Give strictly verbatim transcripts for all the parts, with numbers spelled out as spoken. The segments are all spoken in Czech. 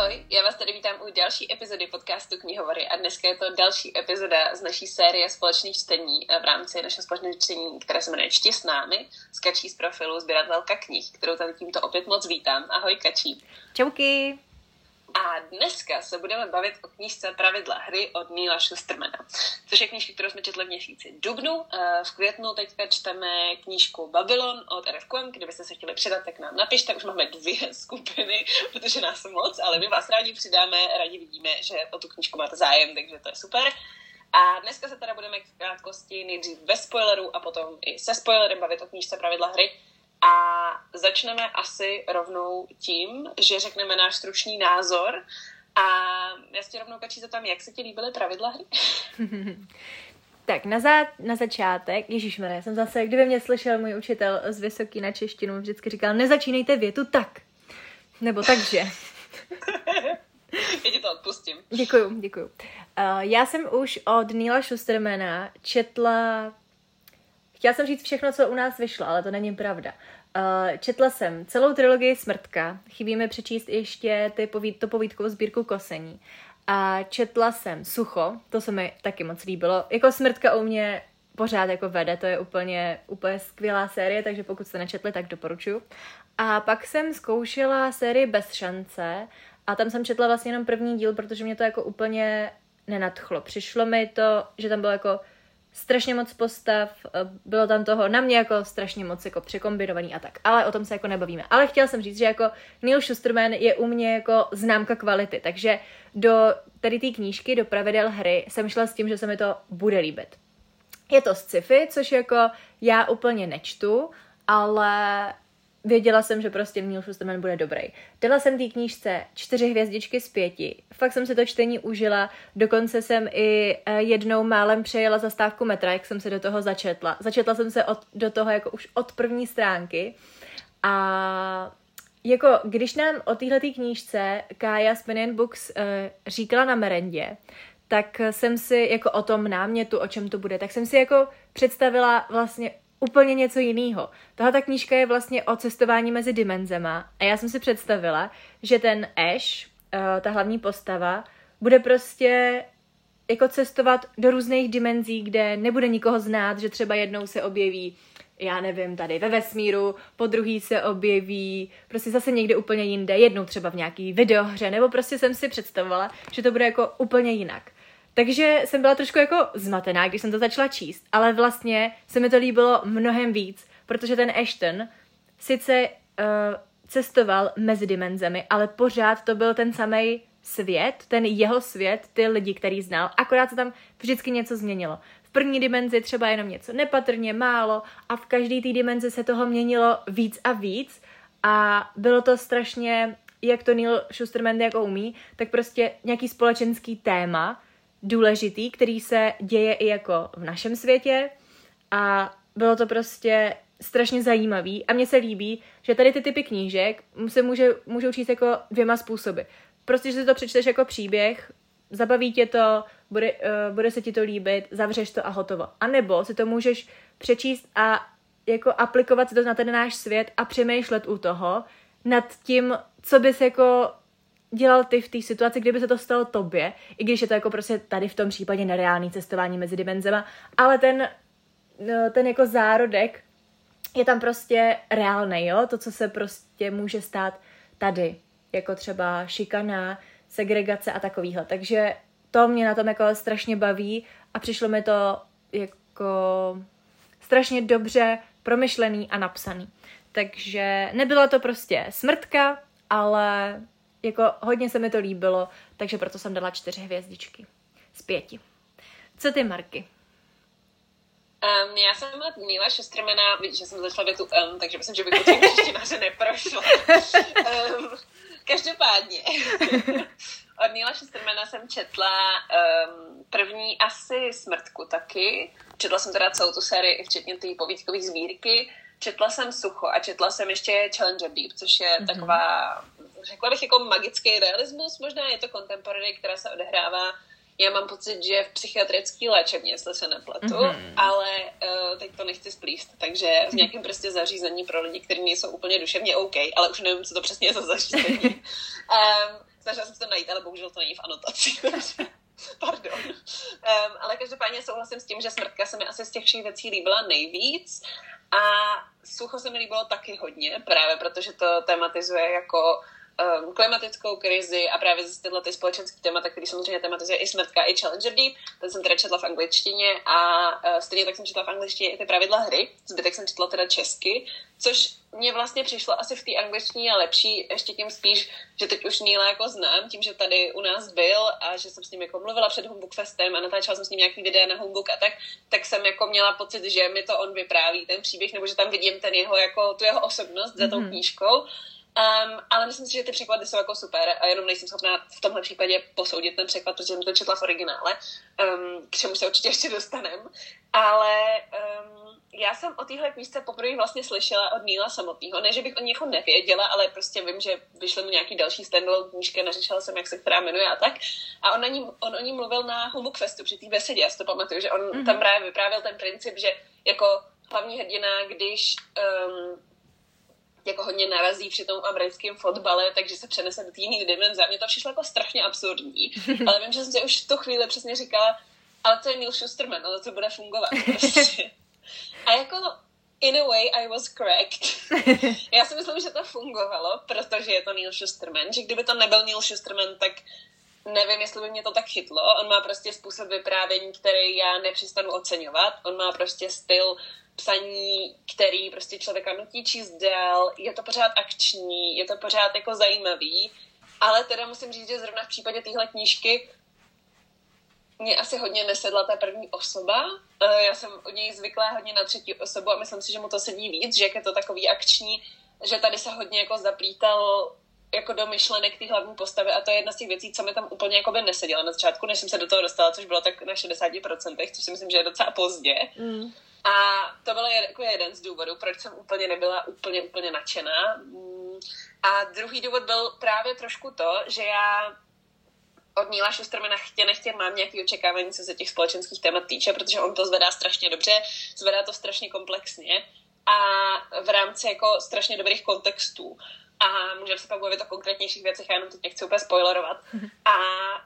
Ahoj, já vás tady vítám u další epizody podcastu Knihovory a dneska je to další epizoda z naší série společných čtení v rámci našeho společného čtení, které se jmenuje Čti s námi, z Kačí z profilu sběratelka knih, kterou tady tímto opět moc vítám. Ahoj Kačí. Čauky. A dneska se budeme bavit o knížce Pravidla hry od Neila Shustermana, což je knížka, kterou jsme četli v měsíci dubnu. V květnu teďka čteme knížku Babylon od R F Kuang. Kdybyste se chtěli přidat, tak nám napište. Už máme dvě skupiny, protože nás je moc, ale my vás rádi přidáme, rádi vidíme, že o tu knížku máte zájem, takže to je super. A dneska se teda budeme v krátkosti nejdřív bez spoilerů a potom i se spoilerem bavit o knížce Pravidla hry. A začneme asi rovnou tím, že řekneme náš stručný názor. A já si tě rovnou, Kačí, zeptám, jak se ti líbily pravidla hry? Tak na, za, na začátek, ježišmarja, jsem zase, kdyby mě slyšel můj učitel z vysoký na češtinu, vždycky říkal, nezačínejte větu tak. Nebo takže. Já ti to odpustím. Děkuju, děkuju. Uh, já jsem už od Neila Shustermana četla... Chtěla jsem říct všechno, co u nás vyšlo, ale to není pravda. Uh, četla jsem celou trilogii Smrtka, chybí mi přečíst ještě ty povíd, to povídkovou sbírku Kosení. A četla jsem Sucho, to se mi taky moc líbilo. Jako Smrtka u mě pořád jako vede, to je úplně, úplně skvělá série, takže pokud jste nečetli, tak doporučuji. A pak jsem zkoušela sérii Bez šance a tam jsem četla vlastně jenom první díl, protože mě to jako úplně nenadchlo. Přišlo mi to, že tam bylo jako strašně moc postav, bylo tam toho na mě jako strašně moc jako překombinovaný a tak, ale o tom se jako nebavíme. Ale chtěla jsem říct, že jako Neil Shusterman je u mě jako známka kvality, takže do tady té knížky, do pravidel hry jsem šla s tím, že se mi to bude líbit. Je to sci-fi, což jako já úplně nečtu, ale věděla jsem, že prostě Neil Shusterman bude dobrý. Dala jsem té knížce čtyři hvězdičky z pěti. Fakt jsem si to čtení užila. Dokonce jsem i jednou málem přejela zastávku metra, jak jsem se do toho začetla. Začetla jsem se od, do toho jako už od první stránky. A jako když nám o téhletý knížce Kája z Pen and Books uh, říkala na merendě, tak jsem si jako o tom námětu, o čem to bude, tak jsem si jako představila vlastně úplně něco jiného. Tahle ta knížka je vlastně o cestování mezi dimenzema a já jsem si představila, že ten Ash, ta hlavní postava, bude prostě jako cestovat do různých dimenzí, kde nebude nikoho znát, že třeba jednou se objeví, já nevím, tady ve vesmíru, po druhý se objeví prostě zase někde úplně jinde, jednou třeba v nějaký videohře, nebo prostě jsem si představovala, že to bude jako úplně jinak. Takže jsem byla trošku jako zmatená, když jsem to začala číst, ale vlastně se mi to líbilo mnohem víc, protože ten Ashton sice uh, cestoval mezi dimenzemi, ale pořád to byl ten samý svět, ten jeho svět, ty lidi, který znal, akorát se tam vždycky něco změnilo. V první dimenzi třeba jenom něco nepatrně, málo a v každé té dimenzi se toho měnilo víc a víc a bylo to strašně, jak to Neil Shusterman jako umí, tak prostě nějaký společenský téma, důležitý, který se děje i jako v našem světě a bylo to prostě strašně zajímavý a mně se líbí, že tady ty typy knížek se může, můžou číst jako dvěma způsoby. Prostě, že si to přečteš jako příběh, zabaví tě to, bude, uh, bude se ti to líbit, zavřeš to a hotovo. A nebo si to můžeš přečíst a jako aplikovat si to na ten náš svět a přemýšlet u toho nad tím, co bys jako dělal ty v té situaci, kdyby se to stalo tobě, i když je to jako prostě tady v tom případě nereálný cestování mezi dimenzema, ale ten, ten jako zárodek je tam prostě reálnej, jo, to, co se prostě může stát tady, jako třeba šikana, segregace a takovýhle, takže to mě na tom jako strašně baví a přišlo mi to jako strašně dobře promyšlený a napsaný, takže nebyla to prostě smrtka, ale jako hodně se mi to líbilo, takže proto jsem dala čtyři hvězdičky z pěti. Co ty, Marky? Um, já jsem od Neila Shustermana, vidíš, že jsem začala větu um, takže myslím, že bych po těch češtináře neprošla. um, každopádně. Od Neila Shustermana jsem četla um, první asi Smrtku taky. Četla jsem teda celou tu sérii, včetně té povídkové sbírky. Četla jsem Sucho a četla jsem ještě Challenger Deep, což je mm-hmm. taková, řekla bych, jako magický realismus, možná je to contemporary, která se odehrává, já mám pocit, že v psychiatrické léčebně, jestli se nepletu, mm-hmm. ale uh, teď to nechci splíst, takže v nějakém prostě zařízení pro lidi, kteří nejsou úplně duševně OK, ale už nevím, co to přesně je za zařízení. um, snažila jsem se to najít, ale bohužel to není v anotaci. Pardon. Um, ale každopádně souhlasím s tím, že Smrtka se mi asi z těch všech věcí líbila nejvíc a Sucho se mi líbilo taky hodně, právě protože to tematizuje jako um, klimatickou krizi a právě zase tyhle ty společenské témata, které samozřejmě tematizuje i Smrtka, i Challenger Deep. Ten jsem teda četla v angličtině a uh, stejně tak jsem četla v angličtině i ty pravidla hry. Zbytek jsem četla teda česky, což mně vlastně přišlo asi v té angličtině lepší, ještě tím spíš, že teď už Neila jako znám, tím, že tady u nás byl a že jsem s ním jako mluvila před Humbug Festem a natáčela jsem s ním nějaký videa na Humbug a tak, tak jsem jako měla pocit, že mi to on vypráví, ten příběh, nebo že tam vidím ten jeho, jako tu jeho osobnost za tou knížkou. Um, ale myslím si, že ty překlady jsou jako super a jenom nejsem schopná v tomhle případě posoudit ten překlad, protože jsem to četla v originále, um, k čemu se určitě ještě dostanem. Ale um, já jsem o téhle knížce poprvé vlastně slyšela od Neila samotného. Ne, že bych o ní jako nevěděla, ale prostě vím, že vyšly mu nějaký další standalone knížky, neřešila jsem, jak se která jmenuje a tak. A on, ní, on o ní mluvil na Humbug Festu při té besedě, já si to pamatuju, že on mm-hmm. tam právě vyprávěl ten princip, že jako hlavní hrdina, když um, jako hodně narazí při tom americkém fotbale, takže se přenese do té jiné dimenze. Mně to přišlo jako strašně absurdní, ale vím, že jsem si už v tu chvíli přesně říkala, ale to je Neil Shusterman, ale to bude fungovat prostě. A jako in a way I was correct. Já si myslím, že to fungovalo, protože je to Neil Shusterman, že kdyby to nebyl Neil Shusterman, tak nevím, jestli by mě to tak chytlo. On má prostě způsob vyprávění, který já nepřestanu oceňovat. On má prostě styl psaní, který prostě člověka nutí číst dál, je to pořád akční, je to pořád jako zajímavý, ale teda musím říct, že zrovna v případě téhle knížky mě asi hodně nesedla ta první osoba. Já jsem od něj zvyklá hodně na třetí osobu a myslím si, že mu to sedí víc, že jak je to takový akční, že tady se hodně jako zaplítal jako do myšlenek té hlavní postavy a to je jedna z těch věcí, co mi tam úplně jako by neseděla na začátku, než jsem se do toho dostala, což bylo tak na šedesát procent, což si myslím, že je docela pozdě. Mm. A to byl jako jeden z důvodů, proč jsem úplně nebyla úplně, úplně nadšená. A druhý důvod byl právě trošku to, že já od Neila Shustermana chtě nechtě mám nějaké očekávání, co se těch společenských témat týče, protože on to zvedá strašně dobře, zvedá to strašně komplexně a v rámci jako strašně dobrých kontextů. A můžeme se pak mluvit o konkrétnějších věcech, já jenom teď nechci úplně spoilerovat. A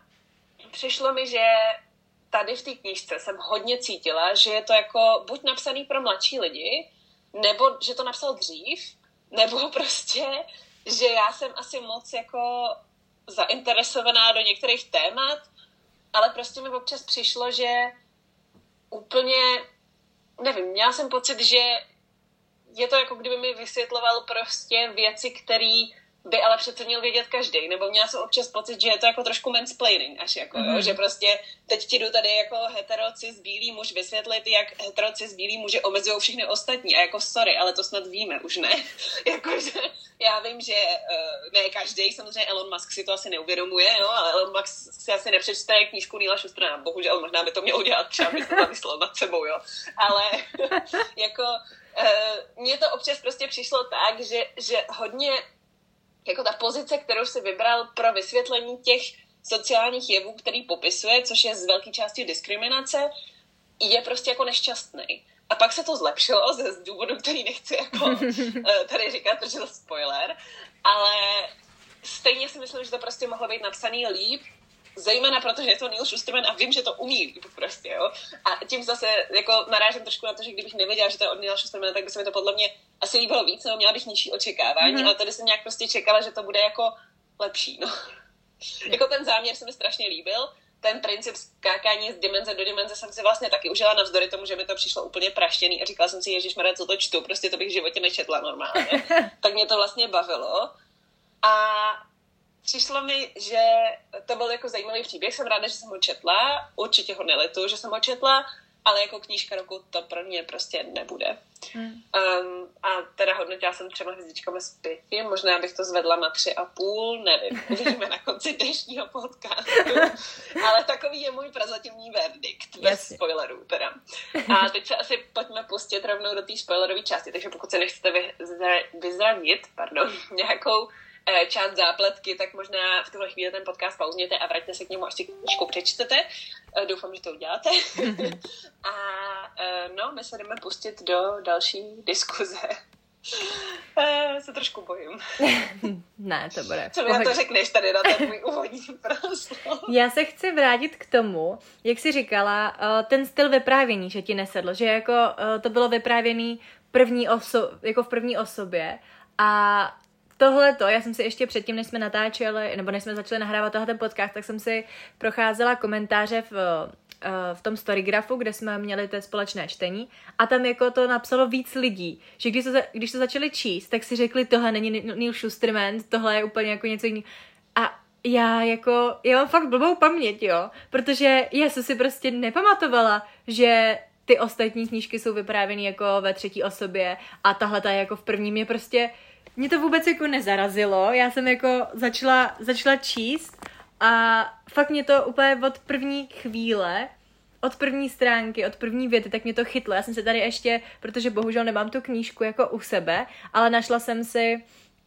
přišlo mi, že tady v té knížce jsem hodně cítila, že je to jako buď napsaný pro mladší lidi, nebo že to napsal dřív, nebo prostě, že já jsem asi moc jako zainteresovaná do některých témat, ale prostě mi občas přišlo, že úplně, nevím, měla jsem pocit, že je to jako kdyby mi vysvětloval prostě věci, které by ale přece měl vědět každý, nebo měla jsem občas pocit, že je to jako trošku mansplaining, až jako, mm-hmm. jo, že prostě teď ti jdu tady jako heterocis bílý muž vysvětlit, jak heterocis bílý muže omezují všechny ostatní a jako sorry, ale to snad víme, už ne. Jakože já vím, že uh, ne každý, samozřejmě Elon Musk si to asi neuvědomuje, jo, ale Elon Musk si asi nepřečte knížku Neila Shustermana, bohužel možná by to měl udělat, třeba by to zamyslel nad sebou, jo, ale jako uh, mně to občas prostě přišlo tak, že, že hodně jako ta pozice, kterou si vybral pro vysvětlení těch sociálních jevů, který popisuje, což je z velké části diskriminace, je prostě jako nešťastný. A pak se to zlepšilo ze důvodu, který nechci jako tady říkat, protože to spoiler, ale stejně si myslím, že to prostě mohlo být napsaný líp, zejména protože je to Neil Shusterman a vím, že to umí líp prostě, jo. A tím zase jako narážím trošku na to, že kdybych nevěděla, že to je od Neila Shustermana, tak by se mi to podle mě asi líbilo víc, nebo měla bych nižší očekávání, mm-hmm. ale tady jsem nějak prostě čekala, že to bude jako lepší, no. Jako ten záměr se mi strašně líbil, ten princip skákání z dimenze do dimenze jsem si vlastně taky užila navzdory tomu, že mi to přišlo úplně praštěný a říkala jsem si, ježišmarja, co to čtu, prostě to bych v životě nečetla normálně. Tak mě to vlastně bavilo. A přišlo mi, že to byl jako zajímavý příběh, jsem ráda, že jsem ho četla, určitě ho nelitu, že jsem ho četla, ale jako knížka roku to pro mě prostě nebude. Hmm. Um, a teda hodnotila jsem třema hvězdičkami z pěti, možná bych to zvedla na tři a půl, nevím, uvidíme na konci dnešního podcastu, ale takový je můj prozatímní verdikt, bez Jasně. spoilerů teda. A teď se asi pojďme pustit rovnou do té spoilerové části, takže pokud se nechcete vyzra- vyzranit, pardon, nějakou část zápletky, tak možná v tuhle chvíli ten podcast pauzněte a vraťte se k němu, až si knížku přečtete. Doufám, že to uděláte. A no, my se jdeme pustit do další diskuze. Uh, se trošku bojím. Ne, to bude. Co mi na to řekneš tady na ten můj úvodní proslov? Já se chci vrátit k tomu, jak jsi říkala, ten styl vyprávění, že ti nesedl, že jako to bylo vyprávěný první oso- jako v první osobě a tohleto, já jsem si ještě předtím, než jsme natáčeli, nebo než jsme začali nahrávat tohle ten podcast, tak jsem si procházela komentáře v, v tom storygrafu, kde jsme měli to společné čtení a tam jako to napsalo víc lidí, že když to, když to začali číst, tak si řekli, tohle není Neil Shusterman, tohle je úplně jako něco jiného. A já jako, já mám fakt blbou paměť, jo, protože já jsem si prostě nepamatovala, že ty ostatní knížky jsou vyprávěny jako ve třetí osobě a tahle ta jako v první. Mě prostě, mě to vůbec jako nezarazilo, já jsem jako začala, začala číst a fakt mě to úplně od první chvíle, od první stránky, od první věty, tak mě to chytlo. Já jsem se tady ještě, protože bohužel nemám tu knížku jako u sebe, ale našla jsem si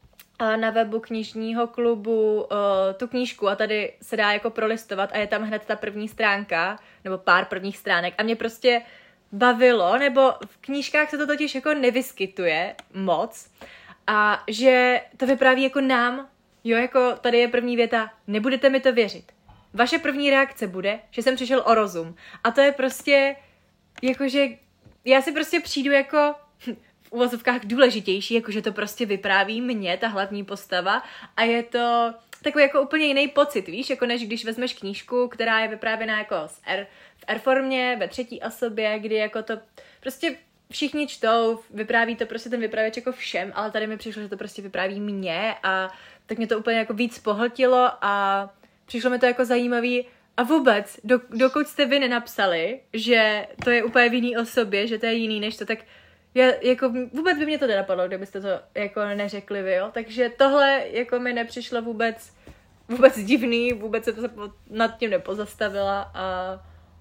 na webu knižního klubu uh, tu knížku a tady se dá jako prolistovat a je tam hned ta první stránka, nebo pár prvních stránek a mě prostě bavilo, nebo v knížkách se to totiž jako nevyskytuje moc a že to vypráví jako nám, jo, jako tady je první věta, nebudete mi to věřit. Vaše první reakce bude, že jsem přišel o rozum. A to je prostě, jakože, já si prostě přijdu jako v uvozovkách důležitější, jakože to prostě vypráví mě, ta hlavní postava a je to takový jako úplně jiný pocit, víš, jako než když vezmeš knížku, která je vyprávěná jako z R, v R-formě, ve třetí osobě, kdy jako to prostě všichni čtou, vypráví to prostě ten vypravěč jako všem, ale tady mi přišlo, že to prostě vypráví mě a tak mě to úplně jako víc pohltilo a přišlo mi to jako zajímavý a vůbec, do, dokud jste vy nenapsali, že to je úplně v jiný osobě, že to je jiný než to, tak já, jako vůbec by mě to nenapadlo, kdybyste to jako neřekli vy, jo, takže tohle jako mi nepřišlo vůbec vůbec divný, vůbec se to nad tím nepozastavila a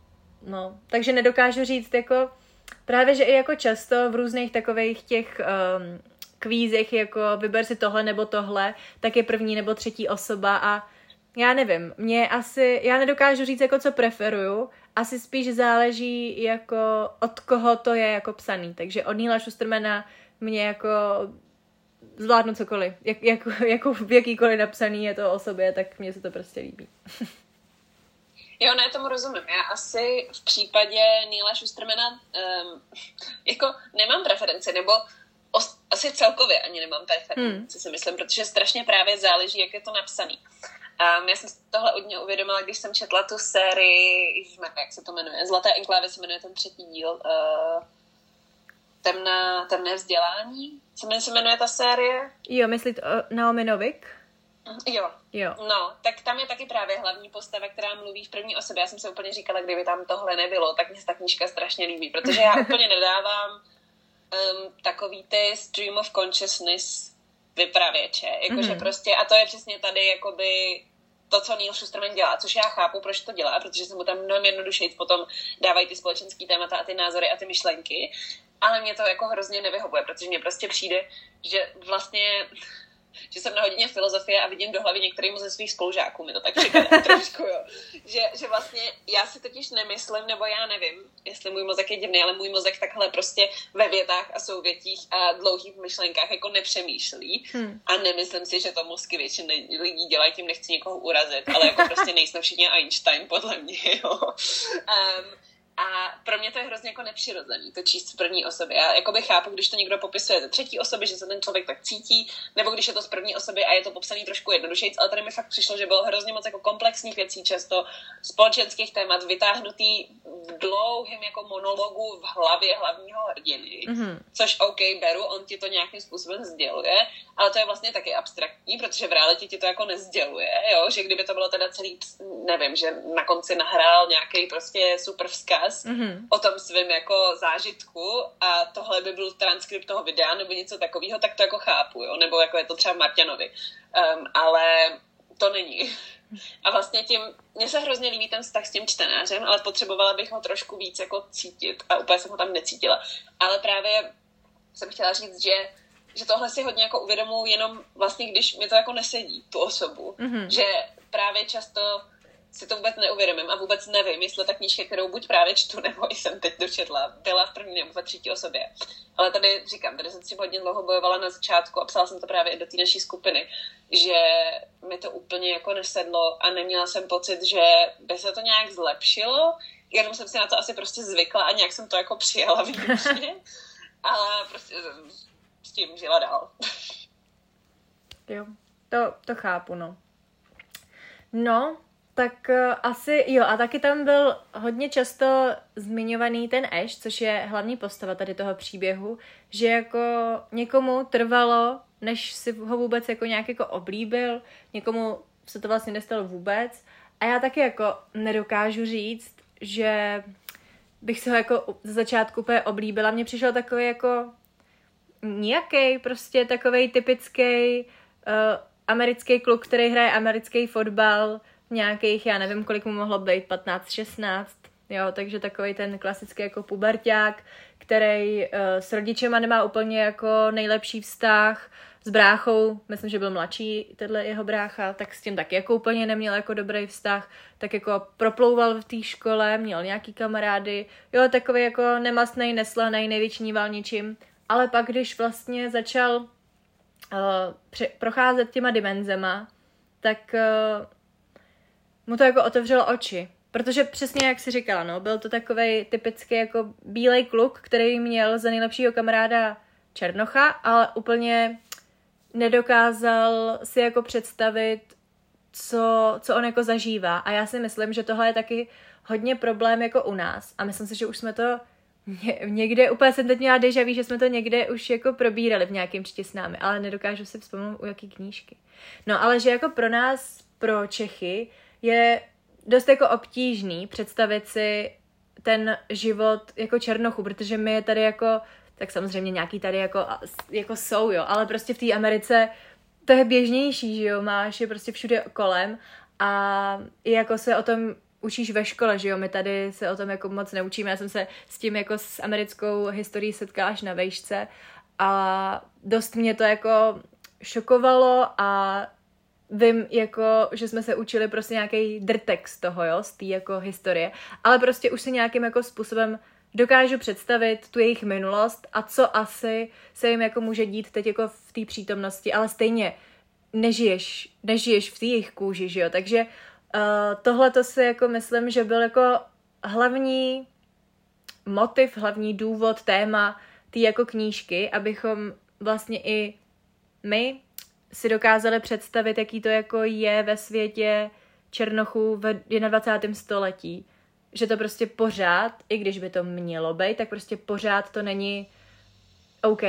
no, takže nedokážu říct jako právě, že i jako často v různých takových těch um, kvízech jako vyber si tohle nebo tohle, tak je první nebo třetí osoba a já nevím, mě asi, já nedokážu říct jako co preferuju, asi spíš záleží jako od koho to je jako psaný, takže od Neila Shustermana mě jako zvládnu cokoliv, jak, jako, jako v jakýkoliv napsaný je to o sobě, tak mně se to prostě líbí. Jo, ne, tomu rozumím. Já asi v případě Neila Shustermana um, jako nemám preferenci, nebo os, asi celkově ani nemám preferenci, hmm. si myslím, protože strašně právě záleží, jak je to napsaný. Um, já jsem tohle od něj uvědomila, když jsem četla tu sérii, ježišmarja, jak se to jmenuje, Zlaté enklávy se jmenuje ten třetí díl, uh, temná, temné vzdělání, co se jmenuje ta série? Jo, myslíte o Naomi Novik? Jo. jo. No, tak tam je taky právě hlavní postava, která mluví v první osobě. Já jsem se úplně říkala, kdyby tam tohle nebylo, tak mě se ta knížka strašně líbí, protože já úplně nedávám um, takový ty stream of consciousness vypravěče. Jakože mm-hmm. prostě, a to je přesně tady jakoby to, co Neil Shusterman dělá, což já chápu, proč to dělá, protože se mu tam mnohem jednodušeji potom dávají ty společenský témata a ty názory a ty myšlenky, ale mě to jako hrozně nevyhovuje, protože mně prostě přijde, že vlastně že jsem na hodině filozofie a vidím do hlavy některým ze svých spolužáků, mi to tak připadá trošku, jo. Že, že vlastně já si totiž nemyslím, nebo já nevím, jestli můj mozek je divný, ale můj mozek takhle prostě ve větách a souvětích a dlouhých myšlenkách jako nepřemýšlí hmm. a nemyslím si, že to mozky většiny lidí dělají, tím nechci někoho urazit, ale jako prostě nejsme všichni Einstein, podle mě, jo. Um, A pro mě to je hrozně jako nepřirozený, to číst v první osobě. Já jakoby chápu, když to někdo popisuje ze třetí osoby, že se ten člověk tak cítí, nebo když je to z první osoby a je to popsaný trošku jednodušeji, ale tady mi fakt přišlo, že bylo hrozně moc jako komplexních věcí, často společenských témat, vytáhnutý v dlouhém jako monologu v hlavě hlavního hrdiny, mm-hmm. což OK, beru, on ti to nějakým způsobem sděluje, ale to je vlastně taky abstraktní, protože v realitě ti to jako nezděluje, jo, že kdyby to bylo teda celý, nevím, že na konci nahrál nějaký prostě super vzkaz, Mm-hmm. o tom svým jako zážitku a tohle by byl transkript toho videa nebo něco takového, tak to jako chápu, jo? Nebo jako je to třeba Marťanovi. Um, ale to není. A vlastně tím, mně se hrozně líbí ten vztah s tím čtenářem, ale potřebovala bych ho trošku víc jako cítit a úplně jsem ho tam necítila. Ale právě jsem chtěla říct, že, že tohle si hodně jako uvědomuji jenom vlastně, když mi to jako nesedí, tu osobu. Mm-hmm. Že právě často si to vůbec neuvědomím a vůbec nevím, jestli ta knížka, kterou buď právě čtu, nebo jsem teď dočetla, byla v první nebo ve třetí osobě. Ale tady říkám, tady jsem si hodně dlouho bojovala na začátku a psala jsem to právě i do té naší skupiny, že mi to úplně jako nesedlo a neměla jsem pocit, že by se to nějak zlepšilo, jenom jsem si na to asi prostě zvykla a nějak jsem to jako přijala výjimečně, ale prostě jsem s tím žila dál. Jo, to, to chápu, no. No, tak uh, asi jo, a taky tam byl hodně často zmiňovaný ten Ash, což je hlavní postava tady toho příběhu, že jako někomu trvalo, než si ho vůbec jako nějak jako oblíbil, někomu se to vlastně nestalo vůbec a já taky jako nedokážu říct, že bych se ho jako ze začátku úplně oblíbila. Mně přišel takový jako nějaký prostě takovej typický uh, americký kluk, který hraje americký fotbal, nějakých, já nevím, kolik mu mohlo být, patnáct šestnáct, jo, takže takový ten klasický jako puberťák, který uh, s rodičema nemá úplně jako nejlepší vztah, s bráchou, myslím, že byl mladší, tenhle jeho brácha, tak s tím taky jako úplně neměl jako dobrý vztah, tak jako proplouval v té škole, měl nějaký kamarády, jo, takový jako nemastnej, neslanej, nevyčníval ničím, ale pak, když vlastně začal uh, pře- procházet těma dimenzema, tak uh, mu to jako otevřelo oči. Protože přesně jak jsi říkala, no, byl to takovej typický jako bílej kluk, který měl za nejlepšího kamaráda Černocha, ale úplně nedokázal si jako představit, co, co on jako zažívá. A já si myslím, že tohle je taky hodně problém jako u nás. A myslím si, že už jsme to ně, někde, úplně jsem teď měla déjà vu, že jsme to někde už jako probírali v nějakém čtě s námi, ale nedokážu si vzpomenout, u jaký knížky. No ale že jako pro nás, pro Čechy, je dost jako obtížný představit si ten život jako Černochu, protože my je tady jako, tak samozřejmě nějaký tady jako, jako jsou, jo, ale prostě v té Americe to je běžnější, že jo, máš je prostě všude kolem a i jako se o tom učíš ve škole, že jo, my tady se o tom jako moc neučíme, já jsem se s tím jako s americkou historií setkala až na vejšce a dost mě to jako šokovalo a vím, jako, že jsme se učili prostě nějaký drtek z toho, jo, z té jako historie, ale prostě už si nějakým jako způsobem dokážu představit tu jejich minulost a co asi se jim jako může dít teď jako v té přítomnosti, ale stejně nežiješ, nežiješ v té jejich kůži, že jo, takže uh, tohle to si jako myslím, že byl jako hlavní motiv, hlavní důvod, téma té jako knížky, abychom vlastně i my si dokázali představit, jaký to jako je ve světě Černochů ve dvacátém prvním století. Že to prostě pořád, i když by to mělo být, tak prostě pořád to není OK.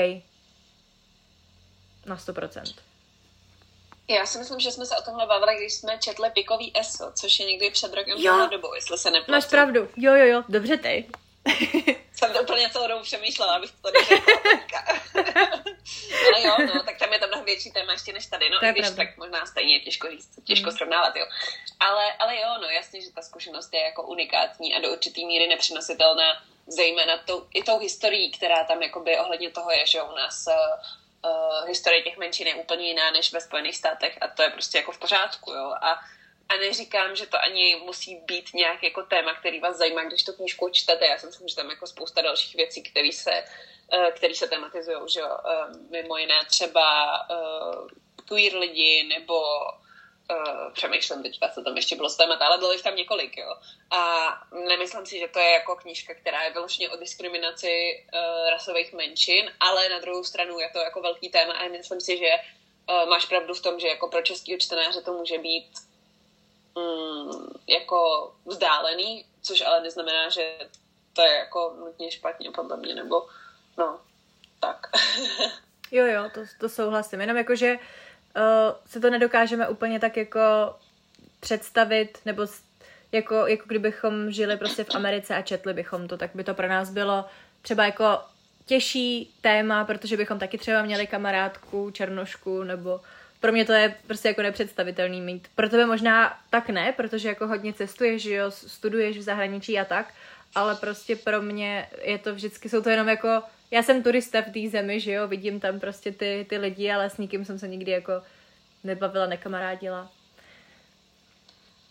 Na sto procent. Já si myslím, že jsme se o tomhle bavili, když jsme četli Pikový eso, což je někdy před rokem tohle dobou, jestli se nepletu. Máš pravdu. Jo, jo, jo. Dobře ty. Jsem to úplně celou dobu přemýšlela, abych to tady řekla. Ale jo, no, tak tam je to mnohem větší téma ještě než tady, no, i když pravda. Tak možná stejně těžko říct, těžko mm. srovnávat, jo. Ale, ale jo, no, jasně, že ta zkušenost je jako unikátní a do určitý míry nepřenositelná, zejména tou, i tou historií, která tam jakoby ohledně toho je, že u nás uh, uh, historie těch menšin je úplně jiná než ve Spojených státech a to je prostě jako v pořádku, jo. A A neříkám, že to ani musí být nějak jako téma, který vás zajímá, když tu knížku čtete. Já si myslím, že tam jako spousta dalších věcí, které se, který se tematizují, že jo. Mimo jiné třeba uh, queer lidi, nebo uh, přemýšlím teďka, co tam ještě bylo z témat, ale bylo jich tam několik, jo. A nemyslím si, že to je jako knížka, která je vyloženě o diskriminaci uh, rasových menšin, ale na druhou stranu je to jako velký téma a myslím si, že uh, máš pravdu v tom, že jako pro českého čtenáře to může být Mm, jako vzdálený, což ale neznamená, že to je jako nutně špatně podle mě, nebo no, tak. jo, jo, to, to souhlasím. Jenom jako, že uh, se to nedokážeme úplně tak jako představit, nebo jako, jako kdybychom žili prostě v Americe a četli bychom to, tak by to pro nás bylo třeba jako těžší téma, protože bychom taky třeba měli kamarádku, černošku, nebo pro mě to je prostě jako nepředstavitelný mít. Pro tebe možná tak ne, protože jako hodně cestuješ, že jo, studuješ v zahraničí a tak, ale prostě pro mě je to vždycky, jsou to jenom jako, já jsem turista v té zemi, že jo, vidím tam prostě ty, ty lidi, ale s nikým jsem se nikdy jako nebavila, nekamarádila.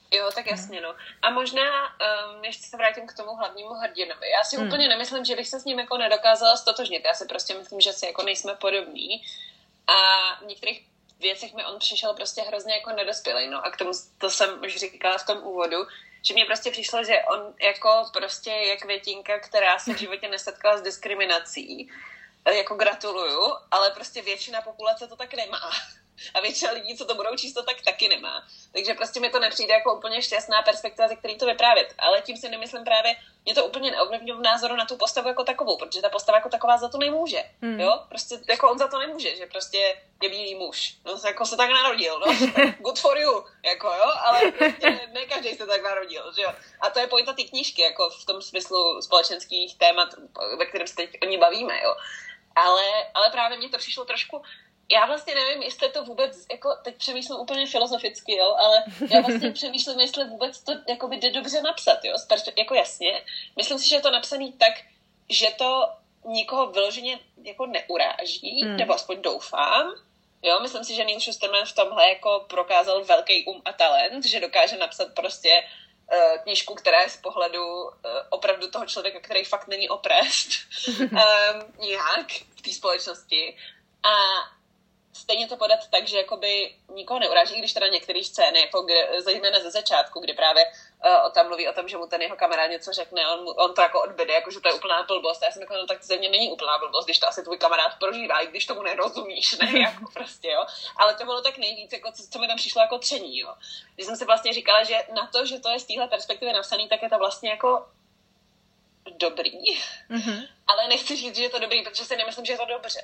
Jo, tak jasně, no. A možná, um, ještě se vrátím k tomu hlavnímu hrdinovi. Já si hmm. úplně nemyslím, že bych se s ním jako nedokázala stotožnit. Já si prostě myslím, že si jako nejsme podobní. A v některých věcech mi on přišel prostě hrozně jako nedospělej, no. A k tomu, to jsem už říkala v tom úvodu, že mně prostě přišlo, že on jako prostě je květinka, která se v životě nesetkala s diskriminací. Jako gratuluju, ale prostě většina populace to tak nemá. A většina lidí, co to budou číst, to tak taky nemá. Takže prostě mi to nepřijde jako úplně šťastná perspektiva, ze který to vyprávět. Ale tím si nemyslím právě, mě to úplně neovlivňuje v názoru na tu postavu jako takovou, protože ta postava jako taková za to nemůže. Hmm. Jo? Prostě jako on za to nemůže, že prostě je bílý muž. No jako se tak narodil, no. Good for you, jako jo, ale prostě ne každý se tak narodil, že jo. A to je pointa ty knížky, jako v tom smyslu společenských témat, ve kterém se teď o ní bavíme, jo. Ale, ale právě mně to přišlo trošku. Já vlastně nevím, jestli to vůbec, jako teď přemýšlím úplně filozoficky, jo, ale já vlastně přemýšlím, jestli vůbec to jakoby jde dobře napsat, jo, jako jasně. Myslím si, že je to napsaný tak, že to nikoho vyloženě jako neuráží, hmm. nebo aspoň doufám, jo, myslím si, že Neil Shusterman v tomhle jako prokázal velký um a talent, že dokáže napsat prostě uh, knížku, která je z pohledu uh, opravdu toho člověka, který fakt není opressed, um, nějak v té společnosti. A stejně to podat tak, že jakoby nikoho neuráží, když teda některé scény, jako kde, zejména ze začátku, kdy právě uh, on tam mluví o tom, že mu ten jeho kamarád něco řekne, on, on to jako odbede, jako že to je úplná blbost. A já jsem jako, no tak to ze mě není úplná blbost, když to asi tvůj kamarád prožívá, i když tomu nerozumíš, ne, jako prostě, jo. Ale to bylo tak nejvíc, jako co, co mi tam přišlo jako tření, jo. Když jsem si vlastně říkala, že na to, že to je z téhle perspektivy napsaný, tak je to vlastně jako dobrý. Mm-hmm. Ale nechci říct, že je to dobrý, protože si nemyslím, že je to dobře.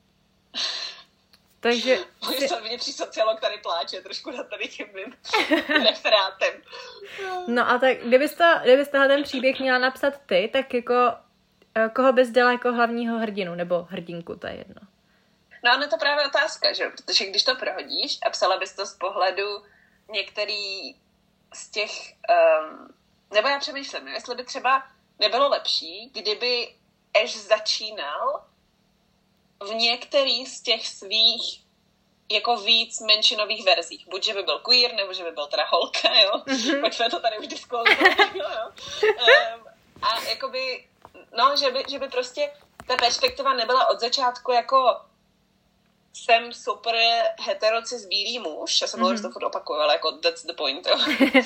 Takže... Můj vnitřní sociolog tady pláče trošku na tady tím mým referátem. No a tak, kdybys, to, kdybys tohle ten příběh měla napsat ty, tak jako koho bys dala jako hlavního hrdinu, nebo hrdinku, to je jedno. No ono to právě otázka, že? Protože když to prohodíš a psala bys to z pohledu některý z těch... Um, nebo já přemýšlím, jestli by třeba nebylo lepší, kdyby Ash začínal v některý z těch svých jako víc menšinových verzích. Buď, že by byl queer, nebo že by byl teda holka, jo. Mm-hmm. Pojďme to tady už diskutovat, jo, jo. Um, a jakoby, no, že by, že by prostě ta perspektiva nebyla od začátku jako jsem super heterocis bílý muž, já jsem mluvila, mm-hmm. že to furt opakuju, ale jako that's the point, jo. uh,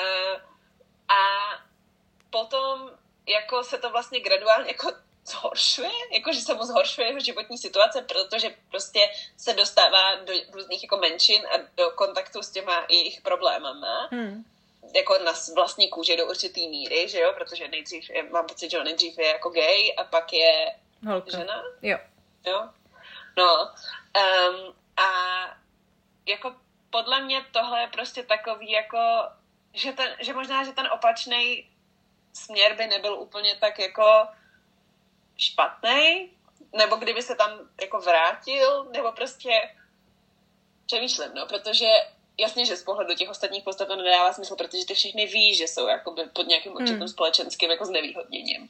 a potom jako se to vlastně graduálně jako zhoršuje, jakože se mu zhoršuje jeho životní situace, protože prostě se dostává do různých jako menšin a do kontaktu s těma jejich problémama. Hmm. Jako na vlastní kůži do určitý míry, že jo, protože nejdřív, je, mám pocit, že nejdřív je jako gay a pak je holka. Žena. Jo. Jo. No. Um, a jako podle mě tohle je prostě takový jako, že, ten, že možná, že ten opačný směr by nebyl úplně tak jako špatnej, nebo kdyby se tam jako vrátil, nebo prostě přemýšlím, no, protože jasně, že z pohledu těch ostatních postav to nedává smysl, protože ty všechny ví, že jsou jakoby pod nějakým určitým hmm. společenským jako znevýhodněním.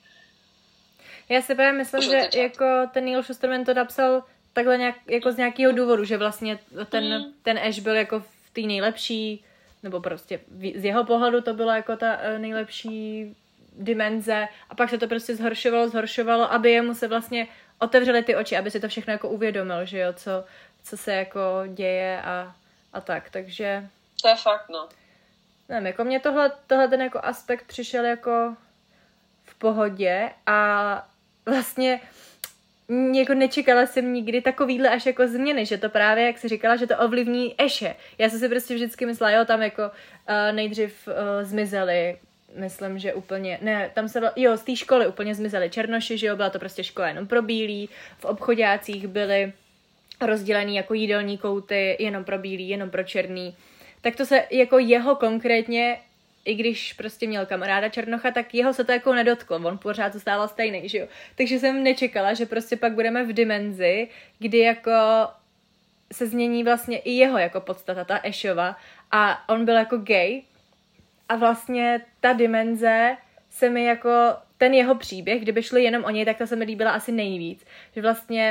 Já si právě myslím, že jako ten Neil Shusterman to napsal takhle nějak, jako z nějakého důvodu, že vlastně ten, hmm. ten Ash byl jako v té nejlepší, nebo prostě z jeho pohledu to byla jako ta nejlepší dimenze a pak se to prostě zhoršovalo, zhoršovalo, aby jemu se vlastně otevřely ty oči, aby si to všechno jako uvědomil, že jo, co, co se jako děje a, a tak, takže... To je fakt, no. Nevím, jako mě tohle, tohle ten jako aspekt přišel jako v pohodě a vlastně jako nečekala jsem nikdy takovýhle až jako změny, že to právě, jak jsi říkala, že to ovlivní Ashe. Já jsem si prostě vždycky myslela, jo, tam jako uh, nejdřív uh, zmizeli, myslím, že úplně, ne, tam se, jo, z té školy úplně zmizeli černoši, že jo, byla to prostě škola jenom pro bílí, v obchodácích byly rozdělený jako jídelní kouty, jenom pro bílý, jenom pro černý. Tak to se jako jeho konkrétně, i když prostě měl kamaráda černocha, tak jeho se to jako nedotklo, on pořád zůstával stejný, že jo. Takže jsem nečekala, že prostě pak budeme v dimenzi, kdy jako se změní vlastně i jeho jako podstata, ta Ashova, a on byl jako gay a vlastně ta dimenze se mi jako, ten jeho příběh, kdyby šli jenom o něj, tak ta se mi líbila asi nejvíc, že vlastně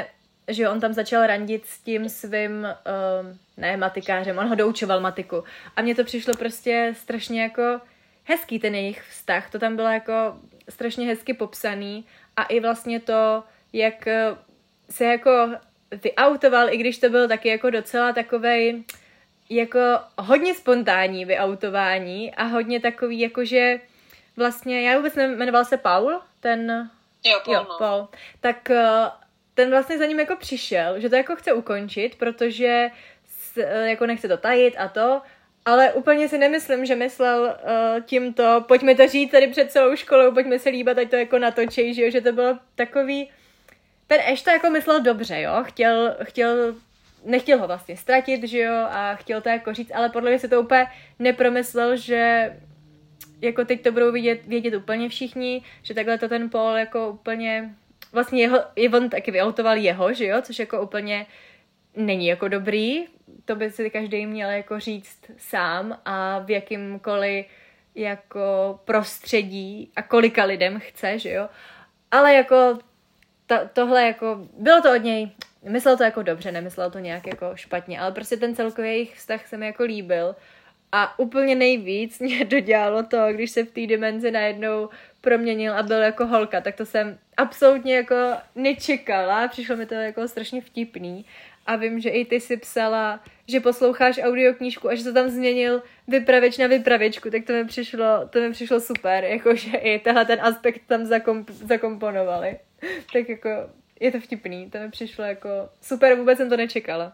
že on tam začal randit s tím svým, um, ne matikářem, on ho doučoval matiku. A mně to přišlo prostě strašně jako hezký ten jejich vztah. To tam bylo jako strašně hezky popsaný a i vlastně to, jak se jako vyautoval, i když to byl taky jako docela takovej jako hodně spontánní vyautování a hodně takový jakože vlastně, já vůbec nevím, jmenoval se Paul, ten... Jo, Paul, jo, no. Paul. Tak ten vlastně za ním jako přišel, že to jako chce ukončit, protože s, jako nechce to tajit a to, ale úplně si nemyslím, že myslel uh, tímto, pojďme to říct tady před celou školou, pojďme se líbat, ať to jako natočí, že jo, že to bylo takový, ten Ash to jako myslel dobře, jo, chtěl, chtěl, nechtěl ho vlastně ztratit, že jo, a chtěl to jako říct, ale podle mě si to úplně nepromyslel, že jako teď to budou vidět, vědět úplně všichni, že takhle to ten Paul jako úplně, vlastně jeho, on taky vyautoval jeho, že jo, což jako úplně není jako dobrý, to by si každý měl jako říct sám a v jakýmkoliv jako prostředí a kolika lidem chce, že jo, ale jako to, tohle jako, bylo to od něj, myslel to jako dobře, nemyslel to nějak jako špatně, ale prostě ten celkový jejich vztah se mi jako líbil. A úplně nejvíc mě dodělalo to, když se v té dimenzi najednou proměnil a byl jako holka, tak to jsem absolutně jako nečekala, přišlo mi to jako strašně vtipný a vím, že i ty si psala, že posloucháš audioknížku a že se tam změnil vypravěč na vypravěčku, tak to mi přišlo, to mi přišlo super, jakože i tenhle ten aspekt tam zakomp- zakomponovali. Tak jako je to vtipný, to mi přišlo jako super, vůbec jsem to nečekala.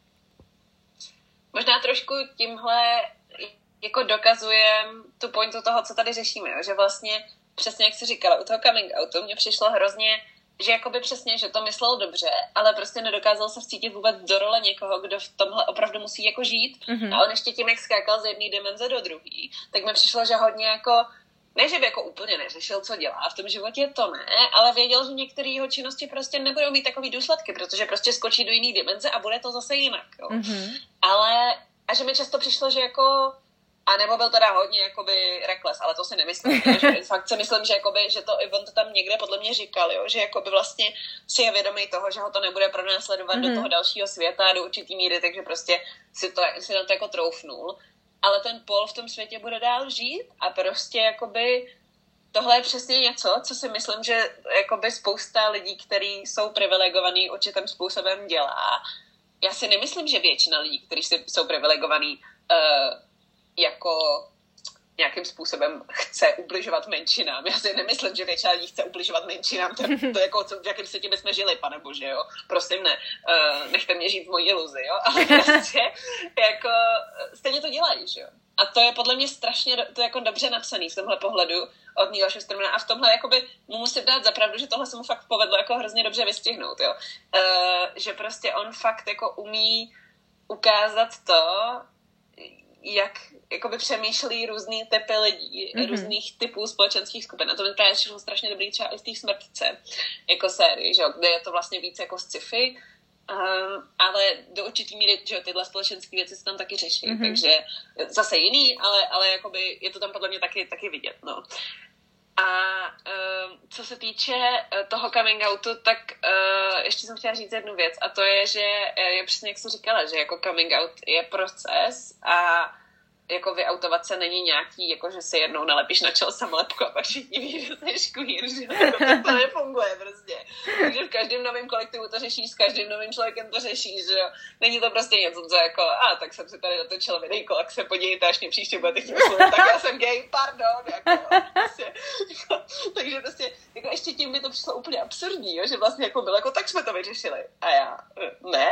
Možná trošku tímhle jako dokazujem tu pointu toho, co tady řešíme, jo? Že vlastně přesně jak jsi říkala, u toho coming outu mě přišlo hrozně, že jakoby přesně, že to myslel dobře, ale prostě nedokázal se vcítit vůbec do role někoho, kdo v tomhle opravdu musí jako žít mm-hmm. a on ještě tím, jak skákal z jedné dimenze do druhé, tak mi přišlo, že hodně jako ne, že by jako úplně neřešil, co dělá v tom životě, to ne, ale věděl, že některé jeho činnosti prostě nebudou mít takový důsledky, protože prostě skočí do jiné dimenze a bude to zase jinak, jo. Mm-hmm. Ale, a že mi často přišlo, že jako, a nebo byl teda hodně jakoby reckless, ale to si nemyslím, že fakt si myslím, že jakoby, že to, on to tam někde podle mě říkal, jo, že jakoby vlastně si je vědomý toho, že ho to nebude pronásledovat mm-hmm. do toho dalšího světa, do určitý míry, takže prostě si, to, si na to jako troufnul. Ale ten Paul v tom světě bude dál žít a prostě jakoby tohle je přesně něco, co si myslím, že jakoby spousta lidí, kteří jsou privilegovaní určitým způsobem dělá. Já si nemyslím, že většina lidí, kteří jsou privilegovaní uh, jako nějakým způsobem chce ubližovat menšinám. Já si nemyslím, že většina lidí chce ubližovat menšinám. To, to jako, co, v jakém světě bychom žili, pane bože, jo. Prosím, ne. Uh, nechte mě žít v mojí iluzi, jo. Ale prostě jako stejně to dělají, že jo. A to je podle mě strašně to je jako dobře napsaný z tomhle pohledu od Neila Schustermana a v tomhle jakoby mu musím dát za pravdu, že tohle se mu fakt povedlo jako hrozně dobře vystihnout, jo. Uh, že prostě on fakt jako umí ukázat to, jak jakoby přemýšlí různý typy lidí, mm-hmm. různých typů společenských skupin. A to mi právě šlo strašně dobrý třeba i z té Smrtce, jako série, že jo, kde je to vlastně víc jako sci-fi, um, ale do určitý míry, že jo, tyhle společenské věci se tam taky řeší, mm-hmm. takže zase jiný, ale, ale jakoby je to tam podle mě taky, taky vidět, no. A um, co se týče uh, toho coming outu, tak uh, ještě jsem chtěla říct jednu věc a to je, že je přesně jak jsi říkala, že jako coming out je proces a jako vyautovat se není nějaký, jako že si jednou nalepíš na čelo samolepku a pak všichni ví, že jsi queer, že to, to nefunguje prostě. Takže v každém novém kolektivu to řešíš, s každým novým člověkem to řešíš, že jo. Není to prostě něco, co jako, a tak jsem si tady natočila videjko, tak se podívejte, až mě příště budete chtít mluvit, tak já jsem gay, pardon, jako, prostě, jako, takže prostě, jako ještě tím mi to přišlo úplně absurdní, jo, že vlastně jako bylo, jako tak jsme to vyřešili. A já, ne?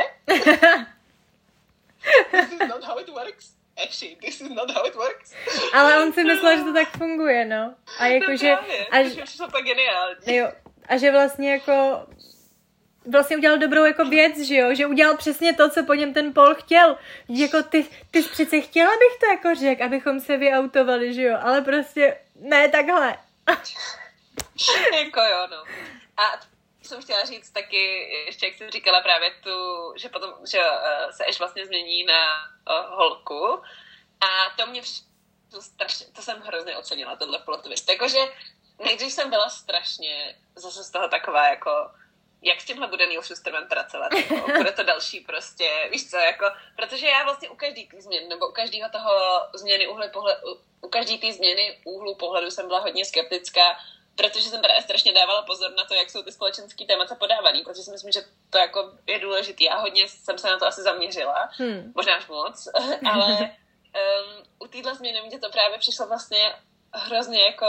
This is not how it works. Actually, this is not how it works. Ale on si myslel, že to tak funguje, no. A jako, no že... právě, a, že přišlo tak geniální. Jo, a že vlastně jako... Vlastně udělal dobrou jako věc, že jo? Že udělal přesně to, co po něm ten Paul chtěl. Jako ty, ty jsi přece chtěla, abych to jako řekl, abychom se vyautovali, že jo? Ale prostě ne takhle. Jako jo, no. A jsem chtěla říct taky, ještě jak jsi říkala právě tu, že potom, že uh, se Ash vlastně změní na uh, holku a to mě to, strašně, to jsem hrozně ocenila, tohle plot twist. Jakože nejdřív jsem byla strašně zase z toho taková jako jak s tímhle bude Neil Shusterman pracovat, jako, bude to další prostě, víš co, jako, protože já vlastně u každý tý změny, nebo u každého toho změny úhlu pohledu, u každý té změny úhlu pohledu jsem byla hodně skeptická, protože jsem právě strašně dávala pozor na to, jak jsou ty společenský témata podávaný, protože si myslím, že to jako je důležitý a hodně jsem se na to asi zaměřila, hmm. možná až moc, ale um, u téhle změny mě to právě přišlo vlastně hrozně jako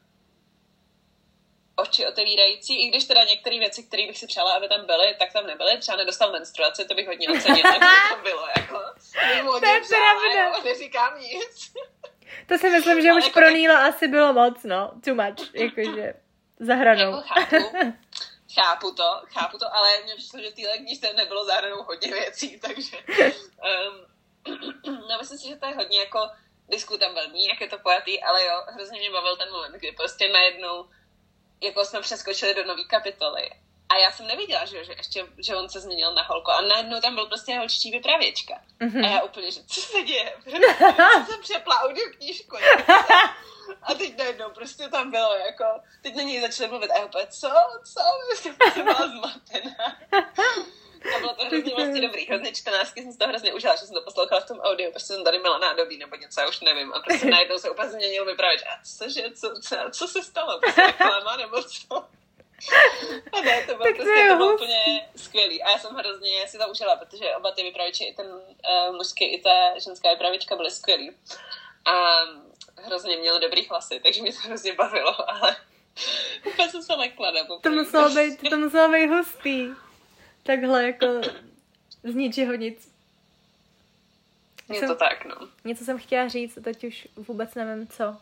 oči otevírající, i když teda některé věci, které bych si přála, aby tam byly, tak tam nebyly. Třeba nedostal menstruaci, to bych hodně ocenila, kdyby to bylo, jako. To je pravda. Neříkám nic. To si myslím, že ale už jako pro Neila asi bylo moc, no. Too much, jakože za hranou. Jako chápu, chápu to, chápu to, ale mně přišlo, že týhle knížce nebylo za hranou hodně věcí, takže um, no myslím si, že to je hodně jako diskutabilní, jak je to pojatý, ale jo, hrozně mě bavil ten moment, kdy prostě najednou jako jsme přeskočili do nový kapitoly. A já jsem neviděla, že, že ještě, že on se změnil na holku. A najednou tam byl prostě holčičí vypravěčka. Mm-hmm. A já úplně, že co se děje? Já jsem přepla audioknížku. A teď najednou prostě tam bylo, jako, teď na něj začali mluvit. A já úplně, co? Co? Jsem byla zmatená. A bylo to hrozně vlastně dobrý. Hrozně čtrnáctky jsem si to hrozně užila, že jsem to poslouchala v tom audiu, protože jsem tady měla nádobí nebo něco, já už nevím. A prostě najednou se úplně změnil vypravěč. A cože, co, co, co se stalo? Prostě reklama nebo co? A ne, to bylo prostě to bylo úplně skvělý. A já jsem hrozně si to užila, protože oba ty vypravěči, i ten uh, mužský, i ta ženská vypravěčka byly skvělý. A hrozně měly dobrý hlasy, takže mě to hrozně bavilo, ale úplně jsem se lekla. To muselo být, to muselo být hustý. Takhle jako z ničeho nic. Je jsem, to tak, no. Něco jsem chtěla říct, teď už vůbec nevím, co.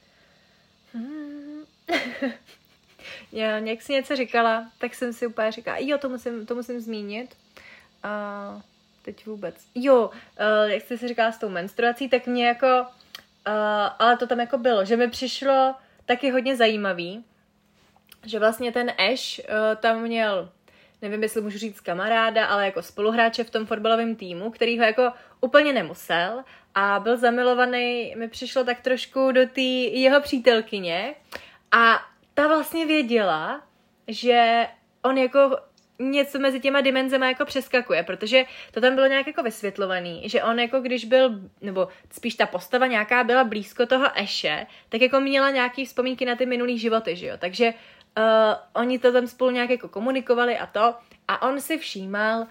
Hmm. Já, jak jsi něco říkala, tak jsem si úplně říkala, jo, to musím, to musím zmínit. A teď vůbec. Jo, uh, jak jsi si říkala s tou menstruací, tak mě jako, uh, ale to tam jako bylo, že mi přišlo taky hodně zajímavý, že vlastně ten Ash uh, tam měl, nevím, jestli můžu říct kamaráda, ale jako spoluhráče v tom fotbalovém týmu, který ho jako úplně nemusel a byl zamilovaný, mi přišlo tak trošku do té jeho přítelkyně a ta vlastně věděla, že on jako něco mezi těma dimenzema jako přeskakuje, protože to tam bylo nějak jako vysvětlovaný, že on jako když byl, nebo spíš ta postava nějaká byla blízko toho Ashe, tak jako měla nějaký vzpomínky na ty minulý životy, že jo, takže uh, oni to tam spolu nějak jako komunikovali a to a on si všímal,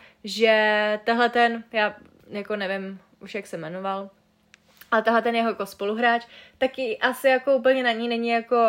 že tahle ten, já jako nevím už jak se jmenoval, ale tahle ten jeho jako spoluhráč, taky asi jako úplně na ní není jako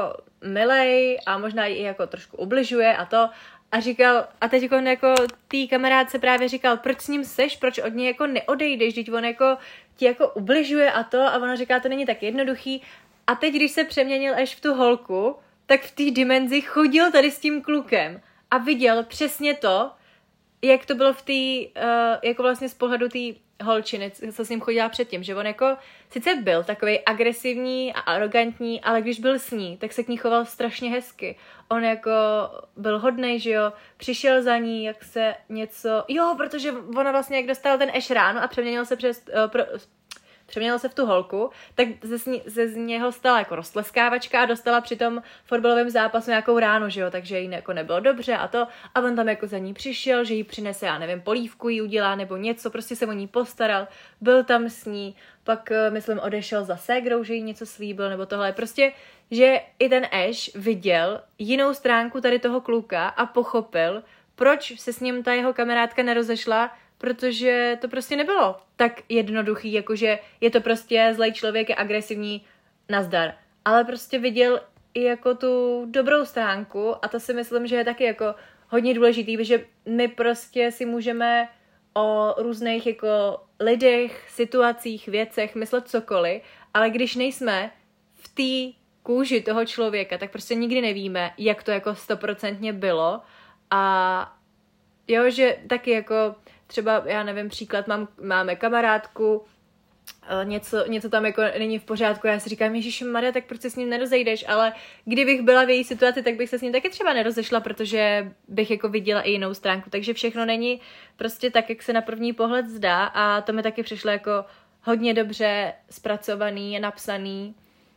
milej a možná i jako trošku ubližuje a to. A říkal, a teď jako, jako tý kamarádce právě říkal, proč s ním seš, proč od něj jako neodejdeš, když on jako ti jako ubližuje a to a ona říká, to není tak jednoduchý. A teď, když se přeměnil až v tu holku, tak v té dimenzi chodil tady s tím klukem a viděl přesně to, jak to bylo v té, uh, jako vlastně z pohledu té holčiny, co s ním chodila předtím, že on jako sice byl takovej agresivní a arrogantní, ale když byl s ní, tak se k ní choval strašně hezky. On jako byl hodnej, že jo, přišel za ní, jak se něco, jo, protože ona vlastně, jak dostal ten Ash ráno a přeměnil se přes, uh, pro, přeměnil se v tu holku, tak ze, sní, ze z něho stala jako roztleskávačka a dostala při tom fotbalovém zápasu nějakou ránu, že jo, takže jí jako nebylo dobře a to. A on tam jako za ní přišel, že jí přinese, já nevím, polívku jí udělá nebo něco, prostě se o ní postaral, byl tam s ní, pak myslím odešel za ségrou, že jí něco slíbil nebo tohle. Prostě, že i ten Ash viděl jinou stránku tady toho kluka a pochopil, proč se s ním ta jeho kamarádka nerozešla, protože to prostě nebylo tak jednoduchý, jakože je to prostě zlej člověk, je agresivní, nazdar. Ale prostě viděl i jako tu dobrou stránku a to si myslím, že je taky jako hodně důležitý, protože my prostě si můžeme o různých jako lidech, situacích, věcech myslet cokoliv, ale když nejsme v té kůži toho člověka, tak prostě nikdy nevíme, jak to jako stoprocentně bylo a jo, že taky jako třeba, já nevím, příklad, mám, máme kamarádku, něco, něco tam jako není v pořádku, já si říkám, ježišmarja, tak proč se s ním nerozejdeš, ale kdybych byla v její situaci, tak bych se s ním taky třeba nerozešla, protože bych jako viděla i jinou stránku, takže všechno není prostě tak, jak se na první pohled zdá a to mi taky přišlo jako hodně dobře zpracovaný, napsaný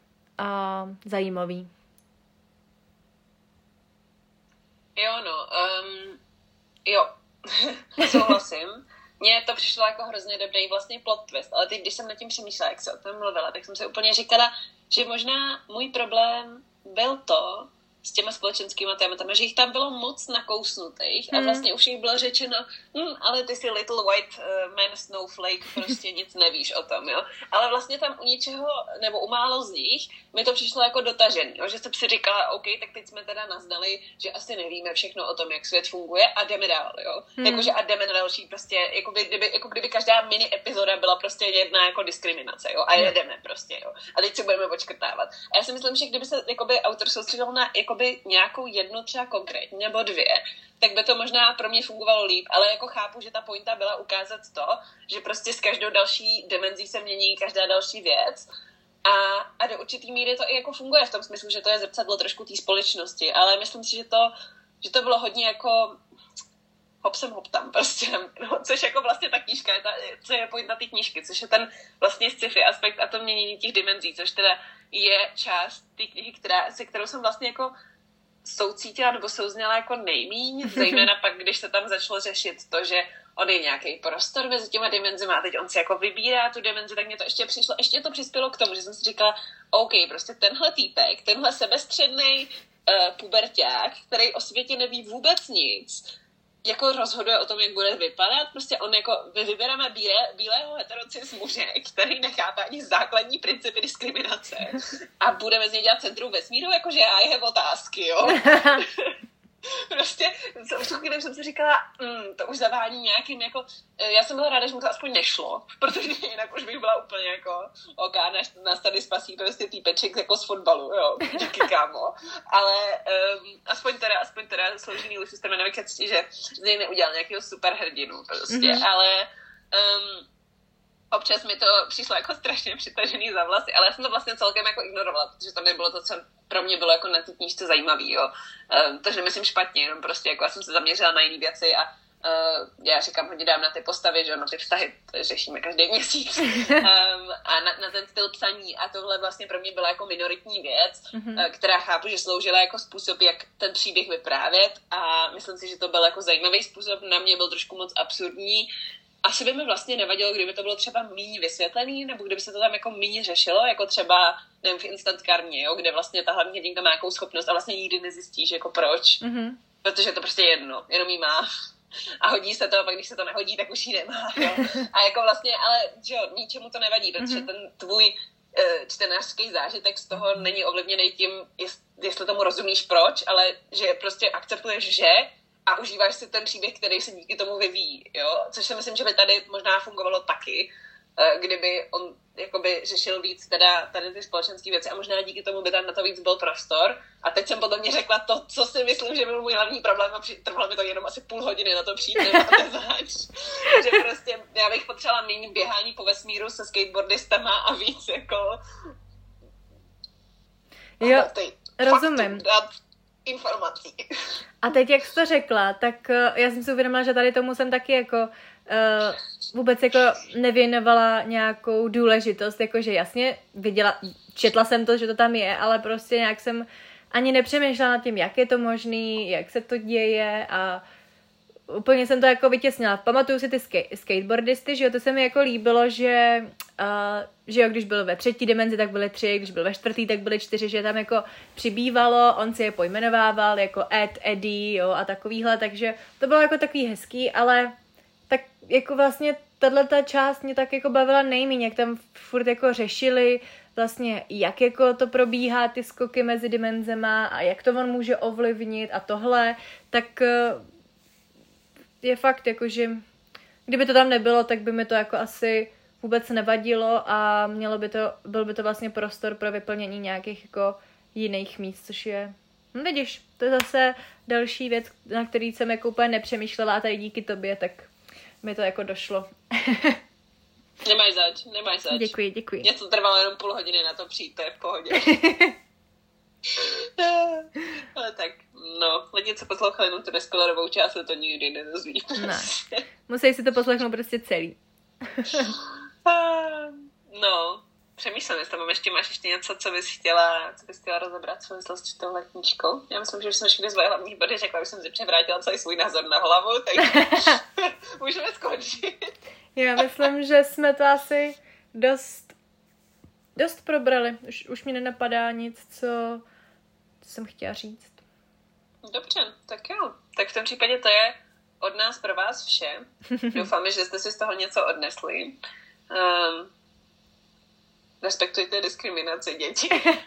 a zajímavý. Jo, no, um... Jo, souhlasím. Mně to přišlo jako hrozně dobrý vlastně plot twist, ale teď, když jsem nad tím přemýšlela, jak se o tom mluvila, tak jsem se úplně říkala, že možná můj problém byl to, s těma společenskýma tématama, že jich tam bylo moc nakousnutých a vlastně už jich bylo řečeno, hm, ale ty jsi little white uh, man snowflake, prostě nic nevíš o tom, jo. Ale vlastně tam u něčeho, nebo u málo z nich, mi to přišlo jako dotažený, jo? Že jsem si říkala, OK, tak teď jsme teda naznali, že asi nevíme všechno o tom, jak svět funguje a jdeme dál, jo. Hmm. Jakože a jdeme na další prostě, jako, by, kdyby, jako kdyby každá mini epizoda byla prostě jedna jako diskriminace, jo. A jedeme prostě, jo. A teď si budeme odškrtávat. A já si myslím, že kdyby se jakoby autor soustředil na jakoby nějakou jednu třeba konkrétní nebo dvě, tak by to možná pro mě fungovalo líp, ale jako chápu, že ta pointa byla ukázat to, že prostě s každou další dimenzí se mění každá další věc a, a do určitý míry to i jako funguje v tom smyslu, že to je zrcadlo trošku té společnosti, ale myslím si, že to, že to bylo hodně jako hop sem hop tam prostě, no, což jako vlastně ta knížka, je ta, co je pointa té knížky, což je ten vlastně sci-fi aspekt a to měnění těch dimenzí, což teda je část té knihy, která, se kterou jsem vlastně jako soucítila nebo souzněla jako nejmíň, zejména pak, když se tam začalo řešit to, že on je nějaký prostor mezi těma dimenzima a teď on si jako vybírá tu dimenzi, tak mě to ještě přišlo, ještě to přispělo k tomu, že jsem si říkala, OK, prostě tenhle týpek, tenhle sebestřednej uh, puberťák, který o světě neví vůbec nic, jako rozhoduje o tom, jak bude vypadat. Prostě on jako, my vybereme bílé, bílého heterocis muže, který nechápe ani základní principy diskriminace a budeme z něj dělat centrum vesmíru, jakože já je otázky, jo. Prostě v tu chvíli jsem si říkala, mm, to už zavání nějakým jako, já jsem byla ráda, že mu to aspoň nešlo, protože jinak už bych byla úplně jako, ok, nás tady spasí prostě týpeček jako z fotbalu, jo, díky kámo, ale um, aspoň teda, aspoň teda sloužený Lucius Termanovi ke cti, že z něj neudělal nějakého superhrdinu prostě, mm-hmm. ale um, občas mi to přišlo jako strašně přitažený za vlasy, ale já jsem to vlastně celkem jako ignorovala, protože to nebylo to, co pro mě bylo jako na té knížce zajímavý, jo. Um, takže nemyslím špatně, jenom prostě jako já jsem se zaměřila na jiné věci a uh, já říkám, hodně dám na ty postavy, že jo, na ty vztahy, to řešíme každý měsíc. Um, a na, na ten styl psaní a tohle vlastně pro mě byla jako minoritní věc, mm-hmm. uh, která chápu, že sloužila jako způsob, jak ten příběh vyprávět a myslím si, že to byl jako zajímavý způsob, na mě byl trošku moc absurdní. Asi by mi vlastně nevadilo, kdyby to bylo třeba míň vysvětlený, nebo kdyby se to tam jako míň řešilo, jako třeba, nevím, v Instant Karmě, jo, kde vlastně ta hlavní hrdinka má nějakou schopnost a vlastně nikdy nezjistíš, jako proč. Mm-hmm. Protože je to prostě jedno, jenom jí má. A hodí se to, a pak když se to nehodí, tak už jí nemá, jo. A jako vlastně, ale, že jo, ničemu to nevadí, protože mm-hmm. ten tvůj uh, čtenářský zážitek z toho není ovlivněný tím, jest, jestli tomu rozumíš proč, ale že prostě akceptuješ, že a užíváš si ten příběh, který se díky tomu vyvíjí, jo? Což si myslím, že by tady možná fungovalo taky, kdyby on jakoby řešil víc teda tady ty společenské věci a možná díky tomu by tam na to víc byl prostor. A teď jsem podle mě řekla to, co si myslím, že byl můj hlavní problém a trvalo mi to jenom asi půl hodiny na to přijít, nemáte zač. Že prostě já bych potřebovala méně běhání po vesmíru se skateboardistama a víc jako... Jo, rozumím. Informací. A teď, jak jsi to řekla, tak uh, já jsem si uvědomila, že tady tomu jsem taky jako uh, vůbec jako nevěnovala nějakou důležitost, jakože jasně viděla, četla jsem to, že to tam je, ale prostě nějak jsem ani nepřemýšlela nad tím, jak je to možný, jak se to děje a úplně jsem to jako vytěsnila. Pamatuju si ty sk- skateboardisty, že jo, to se mi jako líbilo, že, uh, že jo, když byl ve třetí dimenzi, tak byly tři, když byl ve čtvrtý, tak byly čtyři, že tam jako přibývalo, on si je pojmenovával jako Ed, Eddie, jo, a takovýhle, takže to bylo jako takový hezký, ale tak jako vlastně tato část mě tak jako bavila nejméně, jak tam furt jako řešili vlastně, jak jako to probíhá, ty skoky mezi dimenzema a jak to on může ovlivnit a tohle, tak je fakt jako, že kdyby to tam nebylo, tak by mi to jako asi vůbec nevadilo a mělo by to, byl by to vlastně prostor pro vyplnění nějakých jako jiných míst, což je, no vidíš, to je zase další věc, na který jsem jako úplně nepřemýšlela a tady díky tobě, tak mi to jako došlo. Nemáš zač, nemáš zač. Děkuji, děkuji. Mě to trvalo jenom půl hodiny na to přijít, to je v pohodě. Ale tak, no, lidi, co poslouchali jenom tu Neskolarovou část, to nikdy nedozví. Ne, musí si to poslechnout prostě celý. No, přemýšlím, jestli tam ještě máš ještě něco, co bys chtěla, co bys chtěla rozebrat v souvislosti s touhle knížkou. Já myslím, že už jsem všechny svoje hlavní body řekla, už jsem si převrátila celý svůj názor na hlavu, takže můžeme skončit. Já myslím, že jsme to asi dost, dost probrali. Už, už mi nenapadá nic, co, co jsem chtěla říct. Dobře, tak jo. Tak v tom případě to je od nás pro vás vše. Doufáme, že jste si z toho něco odnesli. Um, respektujte diskriminaci dětí.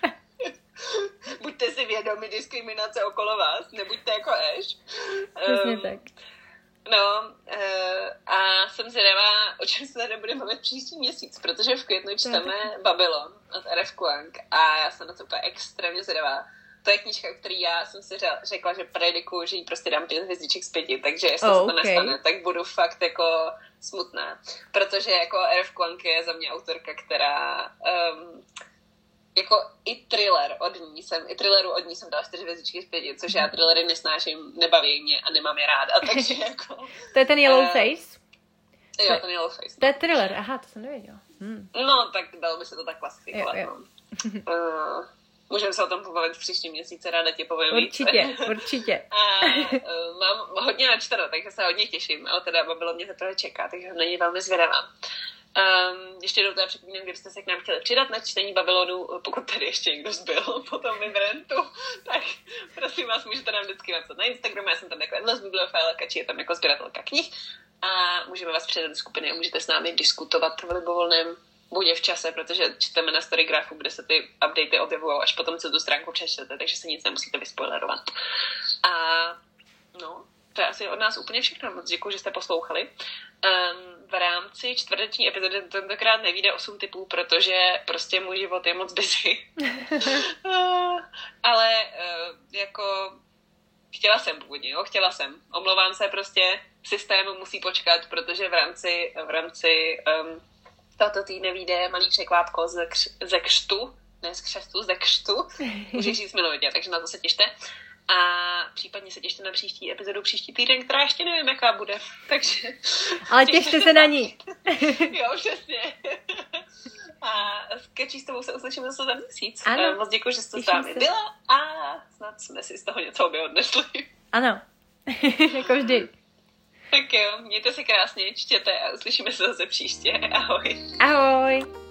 Buďte si vědomi diskriminace okolo vás, nebuďte jako Ash. Přesně um, tak. No uh, a jsem zvědavá, o čem se tady budeme mluvit příští měsíc, protože v květnu čteme Babylon od R F Kuang a já jsem na to úplně extrémně zvědavá. To je knížka, který já jsem si řekla, že predikuju, že jí prostě dám pět hvězdiček z pěti, takže jestli oh, se to okay. nestane, tak budu fakt jako smutná. Protože jako R F Kuang je za mě autorka, která um, jako i thriller od ní jsem, i thrilleru od ní jsem dala čtyři hvězdičky z pěti, což já thrillery nesnáším, nebaví mě a nemám je ráda, takže jako... To je ten Yellow uh, Face? Jo, ten Yellow Face. To je thriller, aha, to jsem nevěděla. Hmm. No, tak dalo by se to tak klasifikovat, jo, jo. No. Uh, Můžeme se o tom pobavit v příštím měsíci, ráda ti povím víc. Určitě, určitě. A uh, mám hodně načteno, takže se hodně těším, ale teda Babylon mě teprve čeká, takže není velmi zvědavá. Um, ještě jednou teda připomínám, kdybyste se k nám chtěli přidat na čtení Babylonu, pokud tady ještě někdo zbyl po tom vybrantu, tak prosím vás, můžete nám vždycky napsat na Instagramu, já jsem tam jako Endless Bibliofilka, či je tam jako sběratelka knih a můžeme vás přidat do skupiny a můžete s námi diskutovat v libovolném bodě v čase, protože čteme na Storygrafu, kde se ty updaty objevují až potom, co tu stránku přečtete, takže se nic nemusíte vyspoilerovat. A no, to je asi od nás úplně všechno. Moc děkuji, že jste poslouchali. Um, v rámci čtvrteční epizody tentokrát nevyjde osm typů, protože prostě můj život je moc busy. uh, ale uh, jako chtěla jsem původně, jo, chtěla jsem. Omlouvám se, prostě systém musí počkat, protože v rámci, v rámci um, tato týdne vyjde malý překvápko ze, kř, ze křtu, ne z křestu, ze křtu, můžu říct milovitě, takže na to se těšte. A případně se těšte na příští epizodu příští týden, která ještě nevím, jaká bude. Takže ale těšte se na ní. Jo, přesně. A s Kečí s tebou se uslyšíme zase za měsíc. Ano. Moc děkuji, že jste s vámi byla a snad jsme si z toho něco obě odnesli. Ano, jako vždy. Tak jo, mějte se krásně, čtěte a uslyšíme se zase příště. Ahoj. Ahoj.